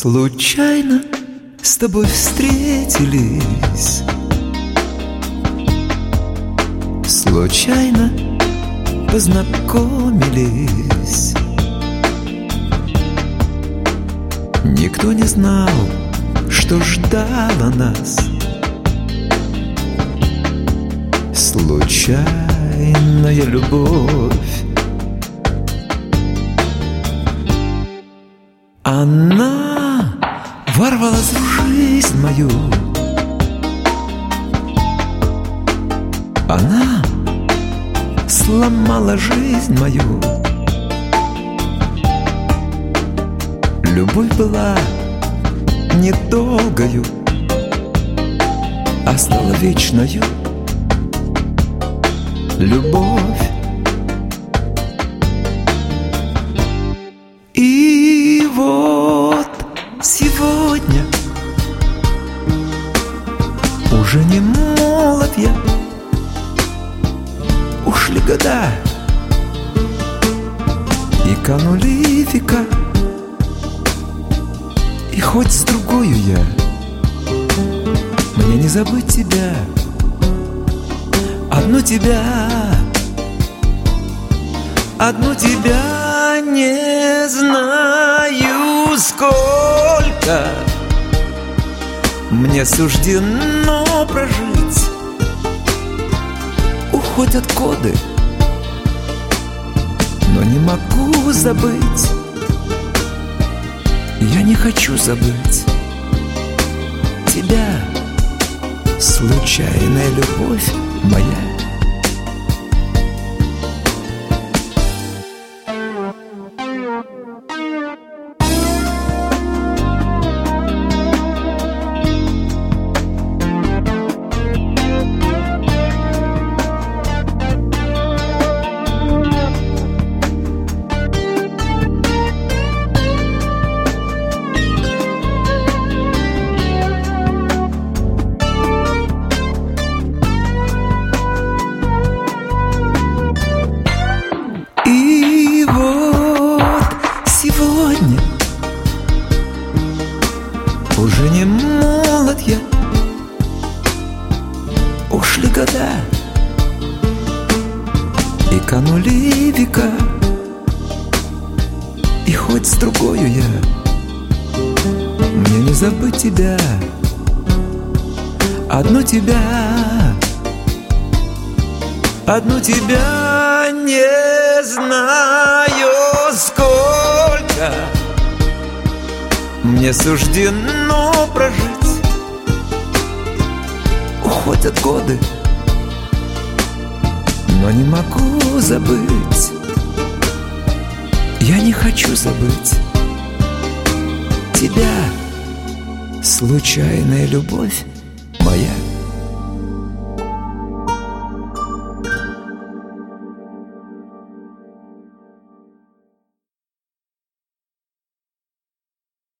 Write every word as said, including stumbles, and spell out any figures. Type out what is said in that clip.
Случайно с тобой встретились, случайно познакомились. Никто не знал, что ждало нас. Случайная любовь. Она ворвалась в жизнь мою. Она сломала жизнь мою. Любовь была недолгою, а стала вечною. Любовь. И вот сегодня уже не молод я. Ушли года и канули века. И хоть с другою я, мне не забыть тебя, одну тебя, одну тебя. Не знаю, сколько мне суждено прожить. Уходят годы, но не могу забыть. Я не хочу забыть тебя, случайная любовь моя. Уже не молод я. Ушли года и канули века. И хоть с другою я, мне не забыть тебя, одну тебя, одну тебя. Не знаю, сколько мне суждено прожить. Уходят годы, но не могу забыть. Я не хочу забыть тебя, случайная любовь моя.